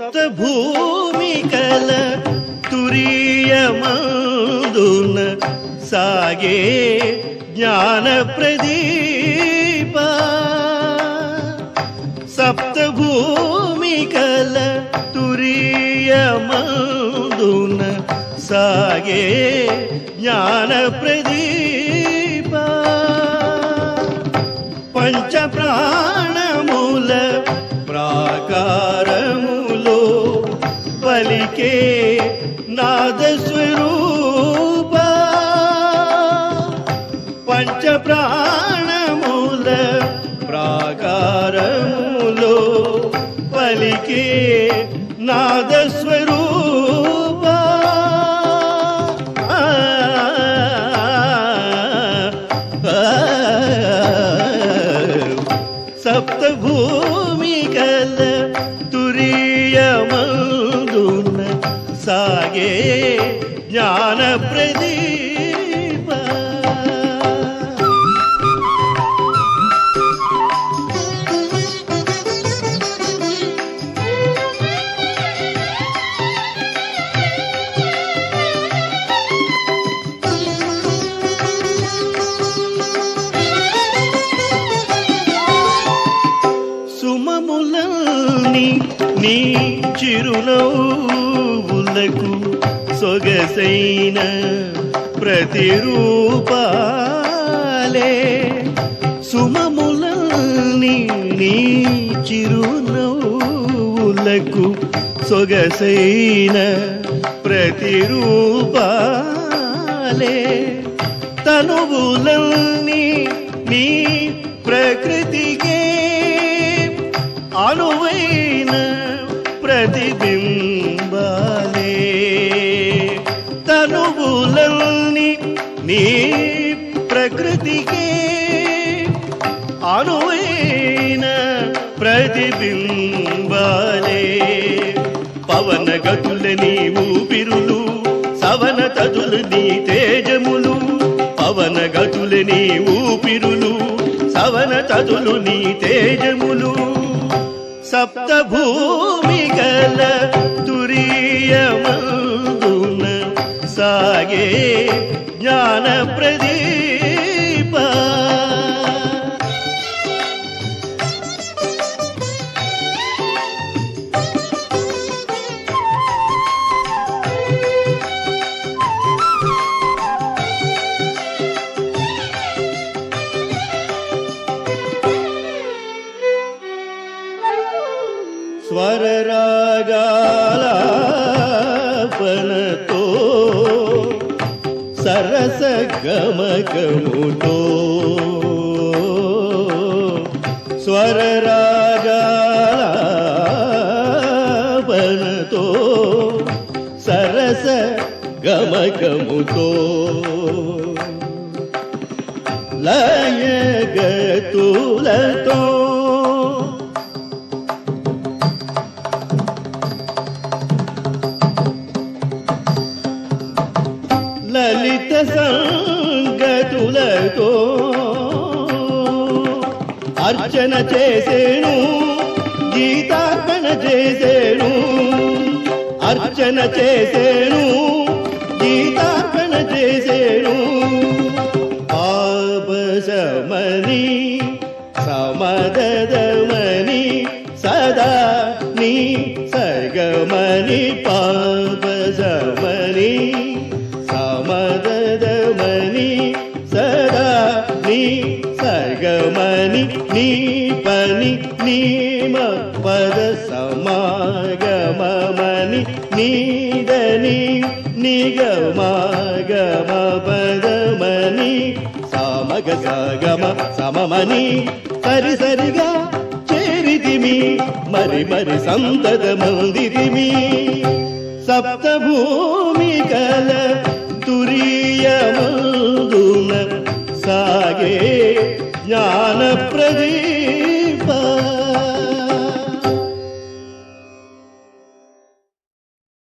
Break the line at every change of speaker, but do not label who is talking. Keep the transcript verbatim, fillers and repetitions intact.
సప్తభూమికల తురియమందున సాగే జ్ఞాన ప్రదీప సప్తభూమికల తురియమందున సాగే జ్ఞాన ప్రదీప పంచ ప్రాణముల ప్రాకారములో పలికే నాదస్వరూప పంచ ప్రాణముల ప్రాకారములో పలికే నాదస్వరూప సప్తభూమికల తురియమందున సాగే జ్ఞాన ప్రదీప సుమములని నీ చిరునవ్వులకు సొగసైన ప్రతిరూపాలే సుమములని నీ చిరునవ్వులకు సొగసైన ప్రతిరూపాలే తనువులని నీ ప్రకృతికే అనువైన ప్రతిబింబాలే తనువులని నీ ప్రకృతికే అనువైన ప్రతిబింబాలే పవన గతుల నీ ఊపిరులు సవన తదుల నీ తేజములు పవన గతుల నీ ఊపిరులు సవన తదులు నీ తేజములు సప్తభూమికల తురియమందున సాగే జ్ఞాన ప్రదీప స్వరరాగాలాపనతో సరస గమకముతో స్వరరాగాలాపనతో సరస గమకముతో లయగతులతో లలిత సంగతులతో అర్చన చేసేను గీతార్పణ చేసేను అర్చన చేసేను గీతార్పణ చేసేను ఆపశమని సమదమని సదా నీ సర్గమని పాపశమని సమదమని సదా నీ సర్గమని నీ పని నీమ పద సమాగమని నీదని నిగమాగమ పదమని సమగ సగమ సమమని సరి సరిగా చేరితిమి మరి మరి సంతత మందితిమి సప్తభూమికల తురియమందున సాగే జ్ఞాన ప్రదీప